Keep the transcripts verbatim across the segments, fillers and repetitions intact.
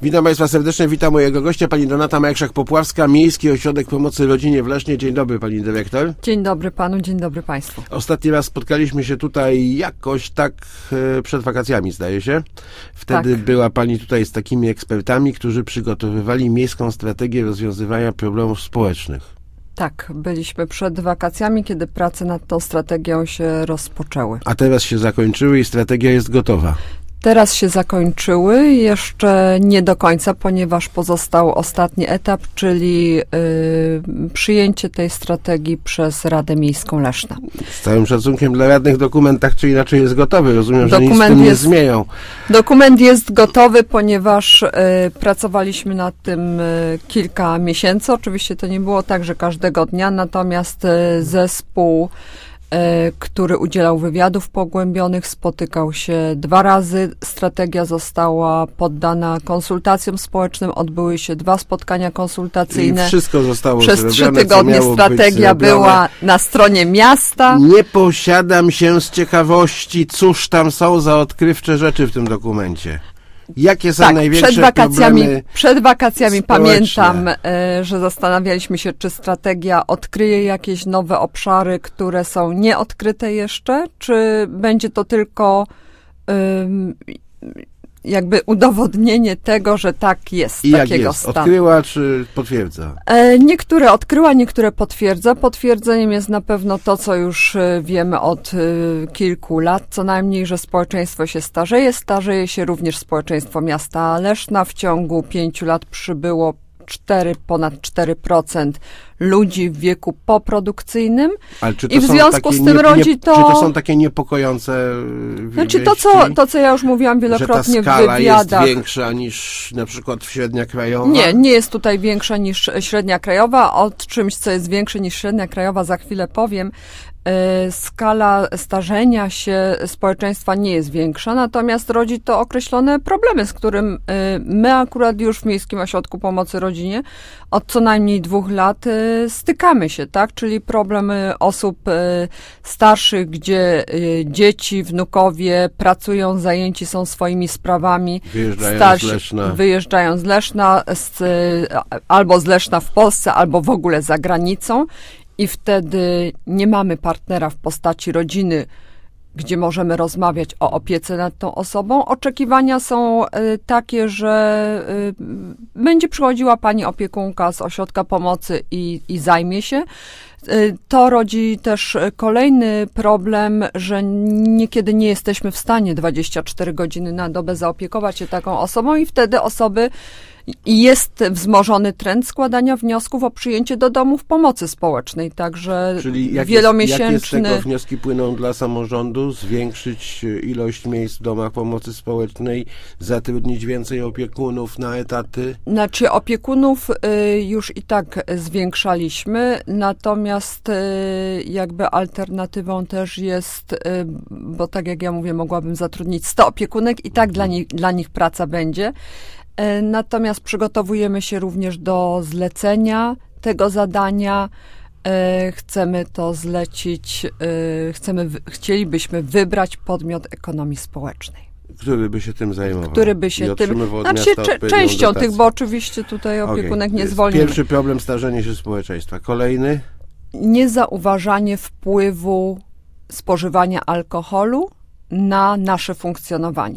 Witam Państwa serdecznie, witam mojego gościa, pani Donata Majchrzak-Popławska, Miejski Ośrodek Pomocy Rodzinie w Lesznie. Dzień dobry, pani dyrektor. Dzień dobry panu, dzień dobry państwu. Ostatni raz spotkaliśmy się tutaj jakoś tak e, przed wakacjami, zdaje się. Wtedy tak. Była pani tutaj z takimi ekspertami, którzy przygotowywali miejską strategię rozwiązywania problemów społecznych. Tak, byliśmy przed wakacjami, kiedy prace nad tą strategią się rozpoczęły. A teraz się zakończyły i strategia jest gotowa. Teraz się zakończyły, jeszcze nie do końca, ponieważ pozostał ostatni etap, czyli y, przyjęcie tej strategii przez Radę Miejską Leszna. Z całym szacunkiem dla radnych dokument tak czy inaczej jest gotowy. Rozumiem, że dokument nic tu nie jest, zmienią. Dokument jest gotowy, ponieważ y, pracowaliśmy nad tym y, kilka miesięcy. Oczywiście to nie było tak, że każdego dnia, natomiast y, zespół który udzielał wywiadów pogłębionych, spotykał się dwa razy. Strategia została poddana konsultacjom społecznym, odbyły się dwa spotkania konsultacyjne. I wszystko zostało Przez zrobione, trzy tygodnie strategia była na stronie miasta. Nie posiadam się z ciekawości, cóż tam są za odkrywcze rzeczy w tym dokumencie. Jakie są tak, największe przed wakacjami, problemy Przed wakacjami społeczne? Pamiętam, y, że zastanawialiśmy się, czy strategia odkryje jakieś nowe obszary, które są nieodkryte jeszcze, czy będzie to tylko y, jakby udowodnienie tego, że tak jest, I takiego jak jest? stanu. Odkryła czy potwierdza? E, niektóre odkryła, niektóre potwierdza. Potwierdzeniem jest na pewno to, co już e, wiemy od e, kilku lat, co najmniej, że społeczeństwo się starzeje. Starzeje się również społeczeństwo miasta Leszna. W ciągu pięciu lat przybyło cztery, ponad cztery procent ludzi w wieku poprodukcyjnym. Ale czy to i w są związku takie z tym nie, rodzi nie, to... Czy to są takie niepokojące Znaczy to co, to, co ja już mówiłam wielokrotnie w wywiadach. Że ta skala jest większa niż na przykład średnia krajowa? Nie, nie jest tutaj większa niż średnia krajowa. O czymś, co jest większe niż średnia krajowa, za chwilę powiem. Skala starzenia się społeczeństwa nie jest większa, natomiast rodzi to określone problemy, z którym my akurat już w Miejskim Ośrodku Pomocy Rodzinie od co najmniej dwóch lat stykamy się, tak? Czyli problemy osób starszych, gdzie dzieci, wnukowie pracują, zajęci są swoimi sprawami. Wyjeżdżają starsi, z Leszna. Wyjeżdżają z Leszna, z, albo z Leszna w Polsce, albo w ogóle za granicą. I wtedy nie mamy partnera w postaci rodziny, gdzie możemy rozmawiać o opiece nad tą osobą. Oczekiwania są y, takie, że y, będzie przychodziła pani opiekunka z ośrodka pomocy i, i zajmie się. Y, to rodzi też kolejny problem, że niekiedy nie jesteśmy w stanie dwadzieścia cztery godziny na dobę zaopiekować się taką osobą i wtedy osoby I jest wzmożony trend składania wniosków o przyjęcie do domów pomocy społecznej, także Czyli jak wielomiesięczny... Jest, jakie z tego wnioski płyną dla samorządu? Zwiększyć ilość miejsc w domach pomocy społecznej, zatrudnić więcej opiekunów na etaty? Znaczy opiekunów y, już i tak zwiększaliśmy, natomiast y, jakby alternatywą też jest, y, bo tak jak ja mówię, mogłabym zatrudnić sto opiekunek i tak dla nich, dla nich praca będzie. Natomiast przygotowujemy się również do zlecenia tego zadania. Chcemy to zlecić, chcemy, chcielibyśmy wybrać podmiot ekonomii społecznej. Który by się tym zajmował? Który by się tym... Znaczy częścią dotację. Tych, bo oczywiście tutaj opiekunek okay. nie zwolnimy. Pierwszy problem, starzenie się społeczeństwa. Kolejny? Niezauważanie wpływu spożywania alkoholu na nasze funkcjonowanie.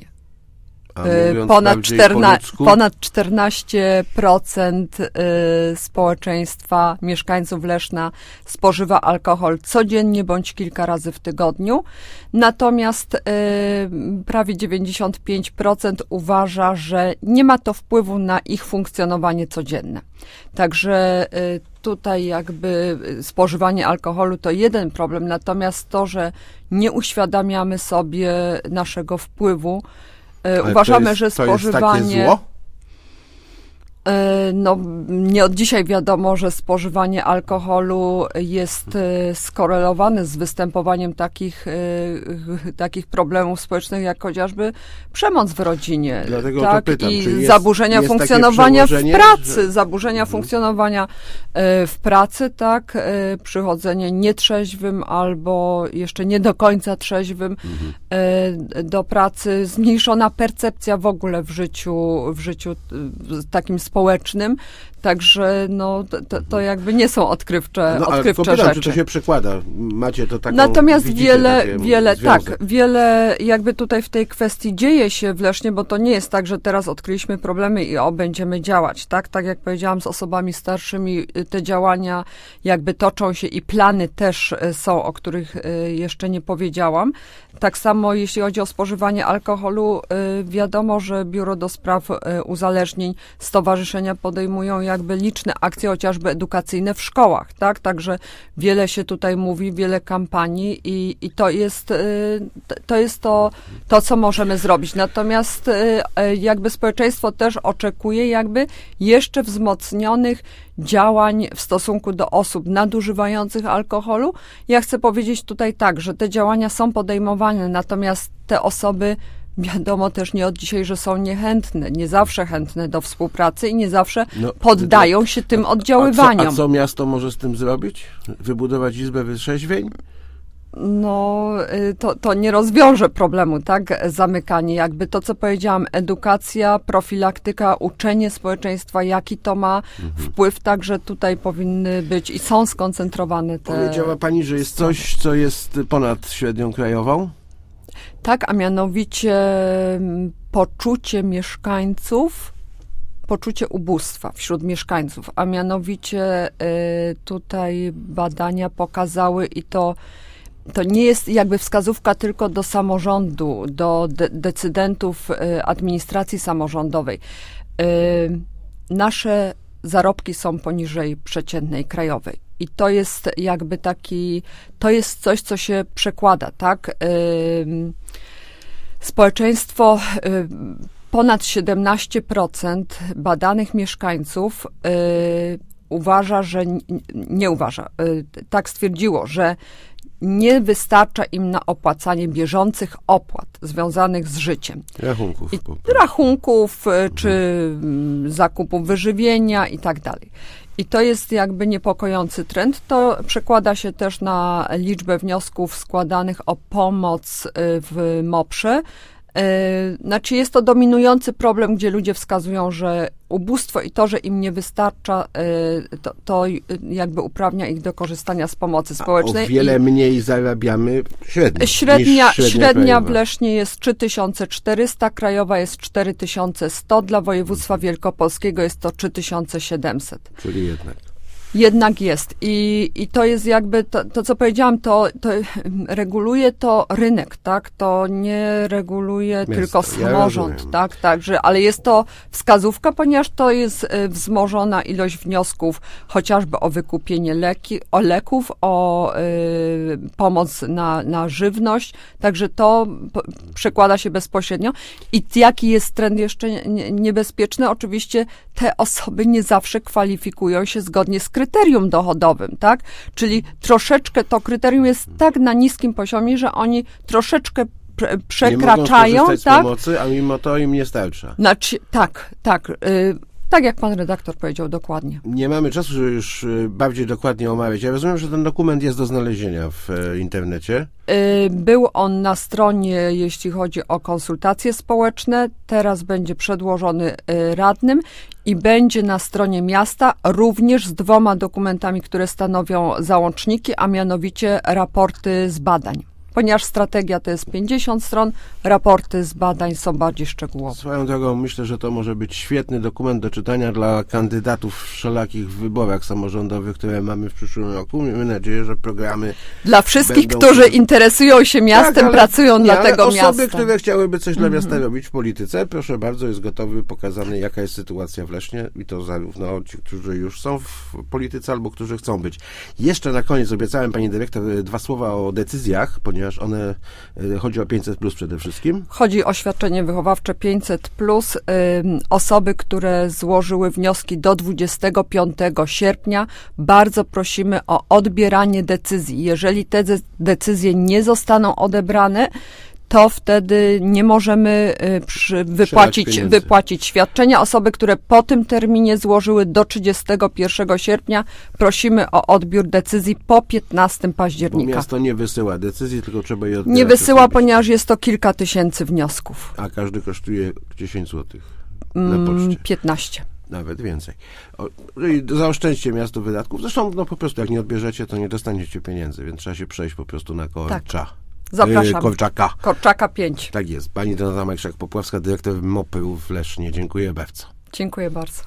Ponad, czterna, ponad czternaście procent y, społeczeństwa, mieszkańców Leszna spożywa alkohol codziennie bądź kilka razy w tygodniu. Natomiast y, prawie dziewięćdziesiąt pięć procent uważa, że nie ma to wpływu na ich funkcjonowanie codzienne. Także y, tutaj jakby spożywanie alkoholu to jeden problem, natomiast to, że nie uświadamiamy sobie naszego wpływu, Ale uważamy, to jest, że spożywanie... To jest takie zło? No, nie od dzisiaj wiadomo, że spożywanie alkoholu jest skorelowane z występowaniem takich, takich problemów społecznych, jak chociażby przemoc w rodzinie. Dlatego tak? to pytam, I czy jest, zaburzenia jest funkcjonowania w pracy, że... zaburzenia mhm. funkcjonowania w pracy, tak, przychodzenie nietrzeźwym albo jeszcze nie do końca trzeźwym mhm. do pracy, zmniejszona percepcja w ogóle w życiu, w życiu takim społecznym, także no, to, to jakby nie są odkrywcze, no, odkrywcze ale rzeczy. Czy to się przekłada? Macie to taką... Natomiast wiele, wiele, związek. tak, wiele jakby tutaj w tej kwestii dzieje się w Lesznie, bo to nie jest tak, że teraz odkryliśmy problemy i o, będziemy działać, tak? Tak jak powiedziałam, z osobami starszymi te działania jakby toczą się i plany też są, o których jeszcze nie powiedziałam. Tak samo jeśli chodzi o spożywanie alkoholu, wiadomo, że Biuro do Spraw Uzależnień, stowarzyszenia podejmują jakby liczne akcje, chociażby edukacyjne w szkołach, tak? Także wiele się tutaj mówi, wiele kampanii i, i to jest, to jest to, to, co możemy zrobić. Natomiast jakby społeczeństwo też oczekuje jakby jeszcze wzmocnionych działań w stosunku do osób nadużywających alkoholu. Ja chcę powiedzieć tutaj tak, że te działania są podejmowane, natomiast te osoby wiadomo też nie od dzisiaj, że są niechętne, nie zawsze chętne do współpracy i nie zawsze no, poddają się tym oddziaływaniom. A co, a co miasto może z tym zrobić? Wybudować izbę wytrzeźwień? No, to, to nie rozwiąże problemu, tak? Zamykanie, jakby to, co powiedziałam, edukacja, profilaktyka, uczenie społeczeństwa, jaki to ma mhm. wpływ, także tutaj powinny być i są skoncentrowane te... Powiedziała pani, że jest coś, co jest ponad średnią krajową? Tak, a mianowicie poczucie mieszkańców, poczucie ubóstwa wśród mieszkańców, a mianowicie tutaj badania pokazały i to To nie jest jakby wskazówka tylko do samorządu, do de- decydentów administracji samorządowej. Nasze zarobki są poniżej przeciętnej krajowej. I to jest jakby taki, to jest coś, co się przekłada, tak? Społeczeństwo, ponad siedemnaście procent badanych mieszkańców uważa, że, nie uważa, tak stwierdziło, że nie wystarcza im na opłacanie bieżących opłat związanych z życiem. Rachunków. I, rachunków, mhm. czy zakupów wyżywienia i tak dalej. I to jest jakby niepokojący trend. To przekłada się też na liczbę wniosków składanych o pomoc w moprze. Znaczy jest to dominujący problem, gdzie ludzie wskazują, że ubóstwo i to, że im nie wystarcza, to, to jakby uprawnia ich do korzystania z pomocy społecznej. A o wiele I mniej zarabiamy średnio. Średnia, średnia, średnia w Lesznie jest trzy tysiące czterysta, krajowa jest cztery tysiące sto, dla województwa wielkopolskiego jest to trzy tysiące siedemset. Czyli jednak. Jednak jest. I, i to jest jakby, to, to co powiedziałam, to, to reguluje to rynek, tak? To nie reguluje Miasto. tylko samorząd, ja tak? Także, ale jest to wskazówka, ponieważ to jest wzmożona ilość wniosków, chociażby o wykupienie leki, o leków, o y, pomoc na, na żywność. Także to p- przekłada się bezpośrednio. I jaki jest trend jeszcze nie, niebezpieczny? Oczywiście te osoby nie zawsze kwalifikują się zgodnie z kryterium dochodowym, tak? Czyli troszeczkę to kryterium jest tak na niskim poziomie, że oni troszeczkę prze, przekraczają, nie mogą skorzystać tak? z pomocy, a mimo to im nie starcza. Znaczy, tak, tak. Y, tak jak pan redaktor powiedział, dokładnie. Nie mamy czasu, żeby już bardziej dokładnie omawiać. Ja rozumiem, że ten dokument jest do znalezienia w e, internecie. Y, był on na stronie, jeśli chodzi o konsultacje społeczne. Teraz będzie przedłożony y, radnym i będzie na stronie miasta również z dwoma dokumentami, które stanowią załączniki, a mianowicie raporty z badań. Ponieważ strategia to jest pięćdziesiąt stron, raporty z badań są bardziej szczegółowe. Swoją drogą myślę, że to może być świetny dokument do czytania dla kandydatów w wszelakich wyborach samorządowych, które mamy w przyszłym roku. Miejmy nadzieję, że programy dla wszystkich, będą... którzy interesują się miastem, tak, ale, pracują nie, dla tego osoby, miasta. Osoby, które chciałyby coś dla miasta mm-hmm. robić w polityce, proszę bardzo, jest gotowy, pokazany, jaka jest sytuacja w Lesznie i to zarówno ci, którzy już są w polityce, albo którzy chcą być. Jeszcze na koniec obiecałem pani dyrektor dwa słowa o decyzjach, ponieważ ponieważ one, y, chodzi o pięćset plus przede wszystkim. Chodzi o świadczenie wychowawcze pięćset plus. Osoby, które złożyły wnioski do dwudziestego piątego sierpnia, bardzo prosimy o odbieranie decyzji. Jeżeli te decyzje nie zostaną odebrane, to wtedy nie możemy przy, wypłacić, wypłacić świadczenia. Osoby, które po tym terminie złożyły do trzydziestego pierwszego sierpnia, prosimy o odbiór decyzji po piętnastego października. Bo miasto nie wysyła decyzji, tylko trzeba je odbierać. Nie wysyła, osobiście. Ponieważ jest to kilka tysięcy wniosków. A każdy kosztuje dziesięć złotych na poczcie. piętnaście. Nawet więcej. O, zaoszczędźcie miastu wydatków. Zresztą no po prostu jak nie odbierzecie, to nie dostaniecie pieniędzy, więc trzeba się przejść po prostu na Korcza. Tak. Zapraszam. Korczaka. Korczaka pięć. Tak jest. Pani Donata Majchrzak-Popławska, dyrektor MOPy w Lesznie. Dziękuję bardzo. Dziękuję bardzo.